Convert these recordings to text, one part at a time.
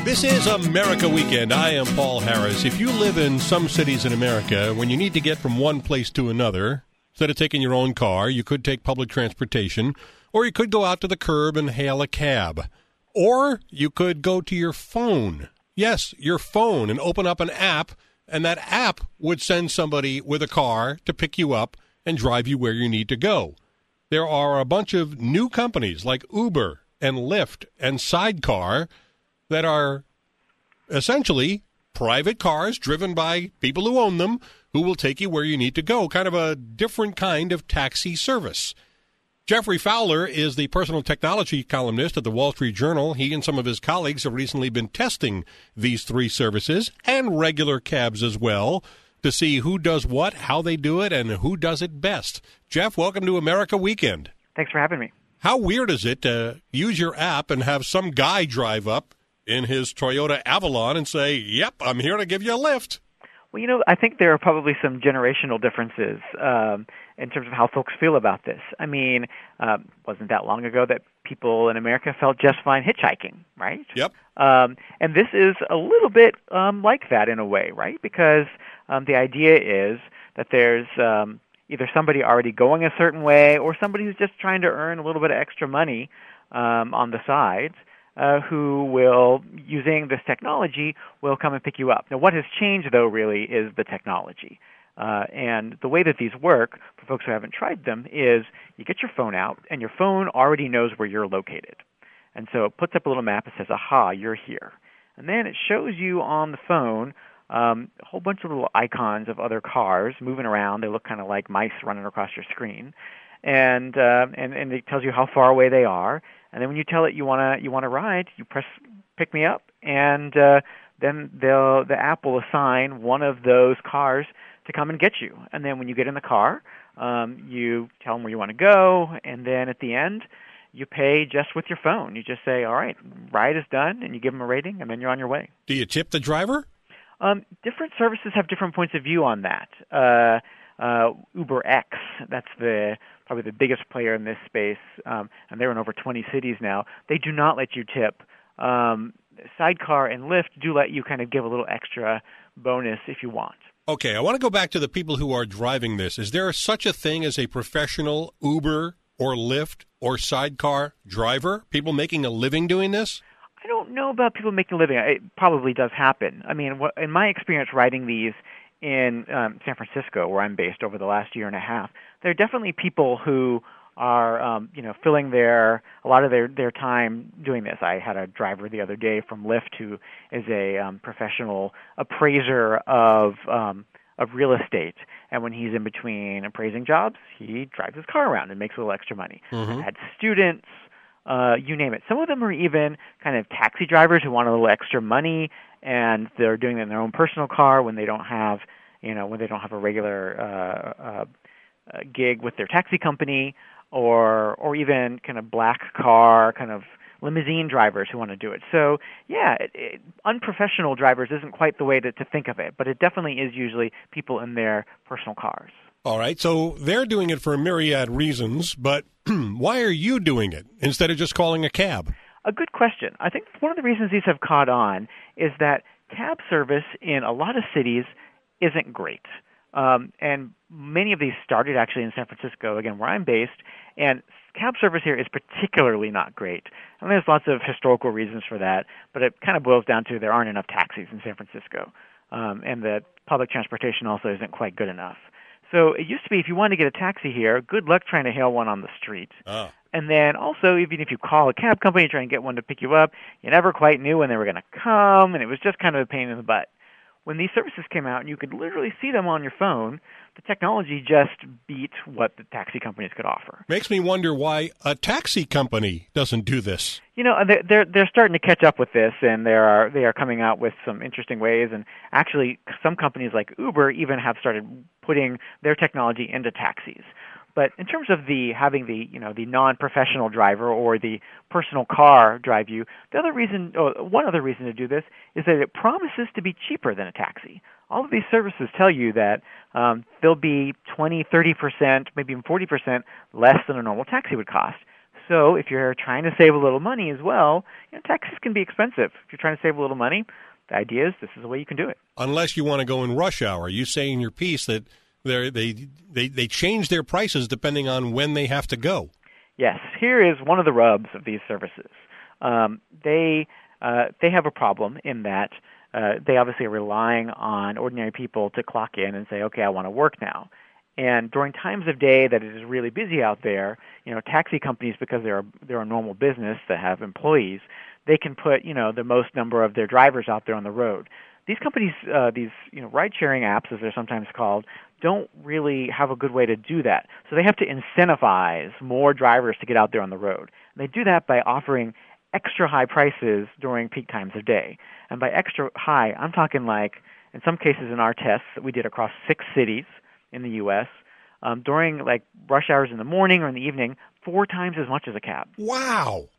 This is America Weekend. I am Paul Harris. If you live in some cities in America, when you need to get from one place to another, instead of taking your own car, you could take public transportation, or you could go out to the curb and hail a cab. Or you could go to your phone. Yes, your phone, and open up an app, and that app would send somebody with a car to pick you up and drive you where you need to go. There are a bunch of new companies like Uber and Lyft and Sidecar that are essentially private cars driven by people who own them who will take you where you need to go, kind of a different kind of taxi service. Jeffrey Fowler is the personal technology columnist at the Wall Street Journal. He and some of his colleagues have recently been testing these three services and regular cabs as well to see who does what, how they do it, and who does it best. Jeff, welcome to America Weekend. Thanks for having me. How weird is it to use your app and have some guy drive up in his Toyota Avalon and say, yep, I'm here to give you a lift? Well, I think there are probably some generational differences in terms of how folks feel about this. I mean, wasn't that long ago that people in America felt just fine hitchhiking, right? Yep. And this is a little bit like that in a way, right? Because the idea is that there's either somebody already going a certain way or somebody who's just trying to earn a little bit of extra money on the sides. Who will, using this technology, will come and pick you up. Now, what has changed, though, really, is the technology. And the way that these work, for folks who haven't tried them, is you get your phone out, and your phone already knows where you're located. And so it puts up a little map that says, aha, you're here. And then it shows you on the phone a whole bunch of little icons of other cars moving around. They look kind of like mice running across your screen. And it tells you how far away they are. And then when you tell it you want to ride, you press pick me up, and then the app will assign one of those cars to come and get you. And then when you get in the car, you tell them where you want to go, and then at the end, you pay just with your phone. You just say, all right, ride is done, and you give them a rating, and then you're on your way. Do you tip the driver? Different services have different points of view on that. UberX, that's probably the biggest player in this space, and they're in over 20 cities now. They do not let you tip. Sidecar and Lyft do let you kind of give a little extra bonus if you want. Okay, I want to go back to the people who are driving this. Is there such a thing as a professional Uber or Lyft or Sidecar driver? People making a living doing this? I don't know about people making a living. It probably does happen. I mean, in my experience riding these in San Francisco, where I'm based, over the last year and a half, there are definitely people who are, filling a lot of their time doing this. I had a driver the other day from Lyft who is a professional appraiser of real estate, and when he's in between appraising jobs, he drives his car around and makes a little extra money. Mm-hmm. I've had students, you name it. Some of them are even kind of taxi drivers who want a little extra money, and they're doing it in their own personal car when they don't have, a regular gig with their taxi company, or even kind of black car, kind of limousine drivers who want to do it. So, yeah, unprofessional drivers isn't quite the way to think of it, but it definitely is usually people in their personal cars. All right, so they're doing it for a myriad reasons, but why are you doing it instead of just calling a cab? A good question. I think one of the reasons these have caught on is that cab service in a lot of cities isn't great. And many of these started actually in San Francisco, again, where I'm based, and cab service here is particularly not great. And there's lots of historical reasons for that, but it kind of boils down to there aren't enough taxis in San Francisco, and the public transportation also isn't quite good enough. So it used to be if you wanted to get a taxi here, good luck trying to hail one on the street. Oh. And then also, even if you call a cab company trying to get one to pick you up, you never quite knew when they were going to come, and it was just kind of a pain in the butt. When these services came out and you could literally see them on your phone, the technology just beat what the taxi companies could offer. Makes me wonder why a taxi company doesn't do this. They're starting to catch up with this, and they are coming out with some interesting ways. And actually, some companies like Uber even have started putting their technology into taxis. But in terms of having the non-professional driver or the personal car drive you, one other reason to do this is that it promises to be cheaper than a taxi. All of these services tell you that they'll be 20, 30%, maybe even 40% less than a normal taxi would cost. So if you're trying to save a little money as well, taxis can be expensive. If you're trying to save a little money, the idea is this is the way you can do it. Unless you want to go in rush hour. You say in your piece that they change their prices depending on when they have to go. Yes. Here is one of the rubs of these services. They have a problem in that they obviously are relying on ordinary people to clock in and say, okay, I want to work now. And during times of day that it is really busy out there, taxi companies, because they're a normal business that have employees, they can put the most number of their drivers out there on the road. These companies, these ride-sharing apps, as they're sometimes called, don't really have a good way to do that. So they have to incentivize more drivers to get out there on the road. And they do that by offering extra high prices during peak times of day. And by extra high, I'm talking like, in some cases in our tests that we did across 6 cities in the U.S., during like rush hours in the morning or in the evening, 4 times as much as a cab. Wow.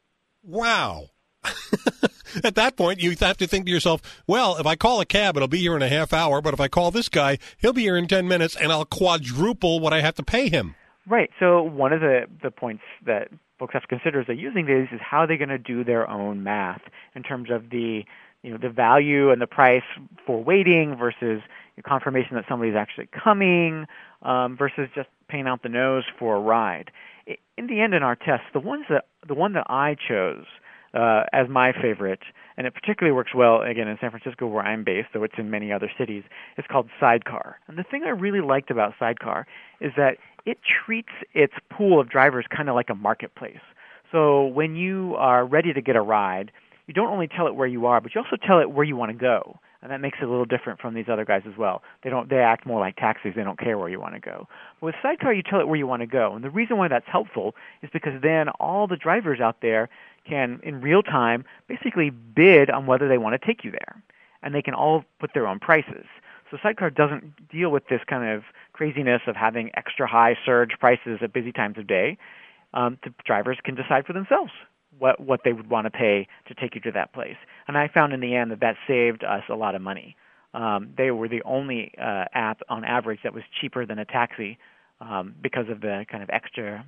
At that point, you have to think to yourself, well, if I call a cab, it'll be here in a half hour, but if I call this guy, he'll be here in 10 minutes, and I'll quadruple what I have to pay him. Right. So one of the points that folks have to consider as they're using these is how they're going to do their own math in terms of the value and the price for waiting versus confirmation that somebody's actually coming versus just paying out the nose for a ride. In the end, in our tests, the one that I chose as my favorite, and it particularly works well, again, in San Francisco where I'm based, though it's in many other cities, is called Sidecar. And the thing I really liked about Sidecar is that it treats its pool of drivers kind of like a marketplace. So when you are ready to get a ride, you don't only tell it where you are, but you also tell it where you want to go. And that makes it a little different from these other guys as well. They act more like taxis. They don't care where you want to go. But with Sidecar, you tell it where you want to go. And the reason why that's helpful is because then all the drivers out there can, in real time, basically bid on whether they want to take you there. And they can all put their own prices. So Sidecar doesn't deal with this kind of craziness of having extra high surge prices at busy times of day. The drivers can decide for themselves what they would want to pay to take you to that place. And I found in the end that saved us a lot of money. They were the only app on average that was cheaper than a taxi because of the kind of extra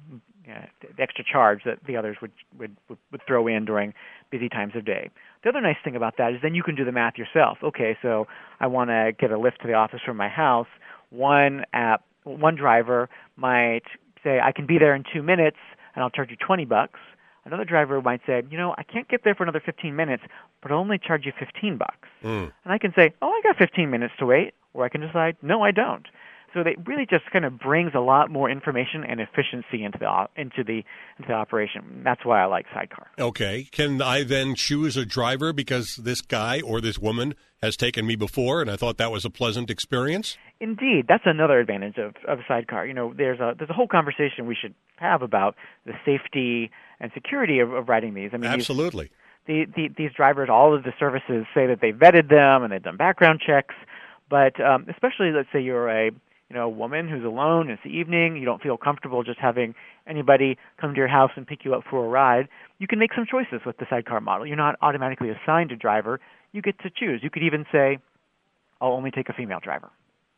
charge that the others would throw in during busy times of day. The other nice thing about that is then you can do the math yourself. Okay, so I want to get a lift to the office from my house. One driver might say, I can be there in 2 minutes and I'll charge you $20. Another driver might say, I can't get there for another 15 minutes, but I'll only charge you $15. And I can say, I got 15 minutes to wait, or I can decide, no, I don't. So it really just kind of brings a lot more information and efficiency into the operation. That's why I like Sidecar. Okay. Can I then choose a driver because this guy or this woman has taken me before, and I thought that was a pleasant experience? Indeed. That's another advantage of Sidecar. There's a whole conversation we should have about the safety and security of riding these. I mean, absolutely. These drivers, all of the services say that they vetted them and they've done background checks, but especially, let's say you're a woman who's alone, it's the evening, you don't feel comfortable just having anybody come to your house and pick you up for a ride, you can make some choices with the Sidecar model. You're not automatically assigned a driver. You get to choose. You could even say, I'll only take a female driver.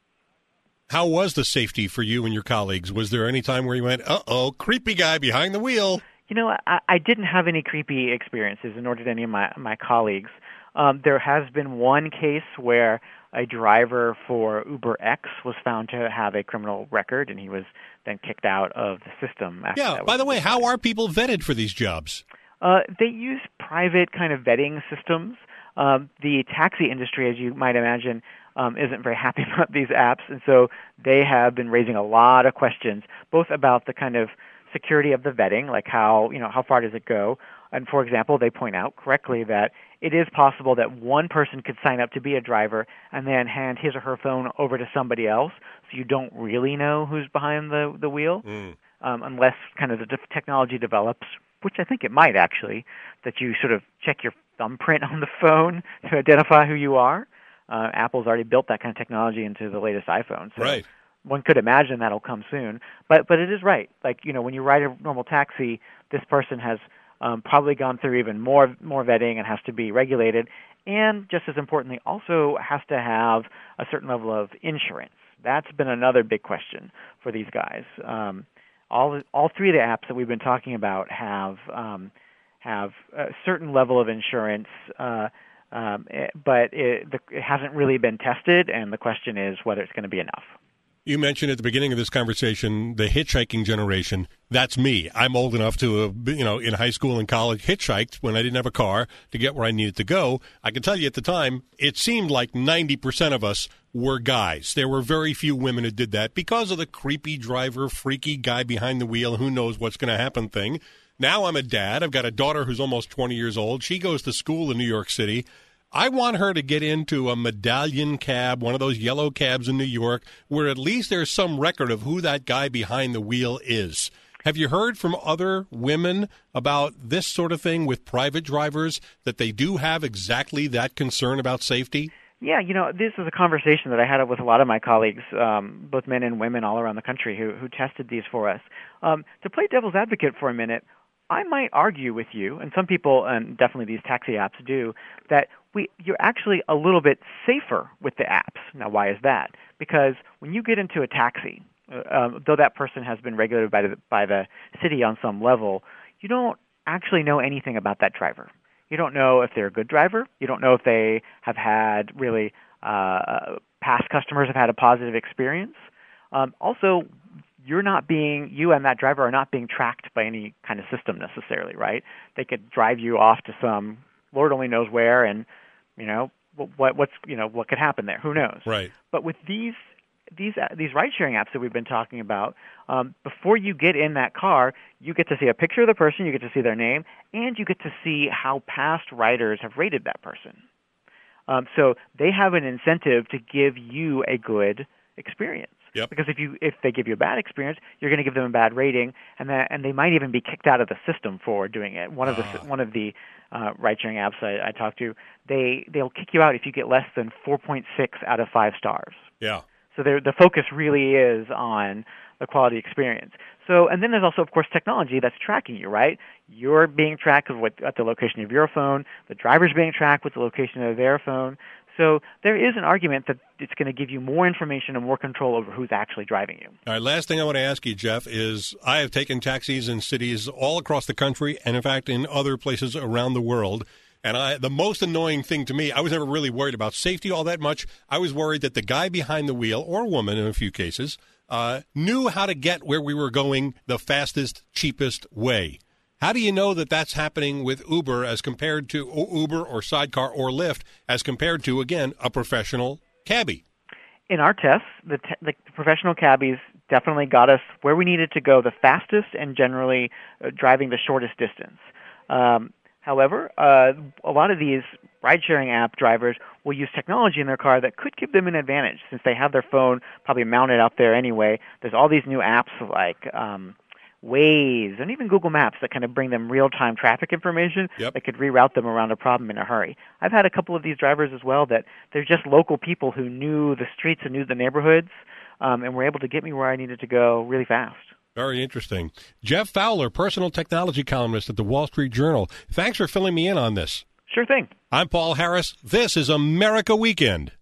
How was the safety for you and your colleagues? Was there any time where you went, uh-oh, creepy guy behind the wheel? I didn't have any creepy experiences, nor did any of my colleagues. There has been one case where a driver for UberX was found to have a criminal record, and he was then kicked out of the system. Yeah, by the way, how are people vetted for these jobs? They use private kind of vetting systems. The taxi industry, as you might imagine, isn't very happy about these apps, and so they have been raising a lot of questions, both about the kind of security of the vetting, like how far does it go? And for example, they point out correctly that it is possible that one person could sign up to be a driver and then hand his or her phone over to somebody else, so you don't really know who's behind the wheel, unless kind of the technology develops, which I think it might actually, that you sort of check your thumbprint on the phone to identify who you are. Apple's already built that kind of technology into the latest iPhone. So right. One could imagine that'll come soon. But it is right. Like, when you ride a normal taxi, this person has probably gone through even more vetting and has to be regulated, and just as importantly, also has to have a certain level of insurance. That's been another big question for these guys. all three of the apps that we've been talking about have a certain level of insurance, but it hasn't really been tested, and the question is whether it's going to be enough. You mentioned at the beginning of this conversation the hitchhiking generation. That's me. I'm old enough to, in high school and college, hitchhiked when I didn't have a car to get where I needed to go. I can tell you at the time, it seemed like 90% of us were guys. There were very few women who did that because of the creepy driver, freaky guy behind the wheel, who knows what's going to happen thing. Now I'm a dad. I've got a daughter who's almost 20 years old. She goes to school in New York City. I want her to get into a medallion cab, one of those yellow cabs in New York, where at least there's some record of who that guy behind the wheel is. Have you heard from other women about this sort of thing with private drivers, that they do have exactly that concern about safety? Yeah, this is a conversation that I had with a lot of my colleagues, both men and women all around the country who tested these for us. To play devil's advocate for a minute, I might argue with you, and some people, and definitely these taxi apps do, that you're actually a little bit safer with the apps. Now, why is that? Because when you get into a taxi, though that person has been regulated by the city on some level, you don't actually know anything about that driver. You don't know if they're a good driver. You don't know if they have had really past customers have had a positive experience. Also, you and that driver are not being tracked by any kind of system necessarily, right? They could drive you off to some Lord only knows where, and what could happen there? Who knows? Right. But with these ride-sharing apps that we've been talking about, before you get in that car, you get to see a picture of the person, you get to see their name, and you get to see how past riders have rated that person. So they have an incentive to give you a good experience. Yep. Because if they give you a bad experience, you're going to give them a bad rating, and they might even be kicked out of the system for doing it. One of the ride-sharing apps I talked to, they'll kick you out if you get less than 4.6 out of 5 stars. Yeah. So the focus really is on the quality experience. So, and then there's also, of course, technology that's tracking you, right? You're being tracked at the location of your phone. The driver's being tracked with the location of their phone. So there is an argument that it's going to give you more information and more control over who's actually driving you. All right, last thing I want to ask you, Jeff, is I have taken taxis in cities all across the country and, in fact, in other places around the world. And the most annoying thing to me, I was never really worried about safety all that much. I was worried that the guy behind the wheel, or woman in a few cases, knew how to get where we were going the fastest, cheapest way. How do you know that that's happening with Uber as compared to Uber or Sidecar or Lyft as compared to, again, a professional cabbie? In our tests, the professional cabbies definitely got us where we needed to go the fastest and generally driving the shortest distance. However, a lot of these ride-sharing app drivers will use technology in their car that could give them an advantage since they have their phone probably mounted out there anyway. There's all these new apps like Waze and even Google Maps that kind of bring them real-time traffic information that could reroute them around a problem in a hurry. I've had a couple of these drivers as well that they're just local people who knew the streets and knew the neighborhoods and were able to get me where I needed to go really fast. Very interesting. Jeff Fowler, personal technology columnist at the Wall Street Journal. Thanks for filling me in on this. Sure thing. I'm Paul Harris. This is America Weekend.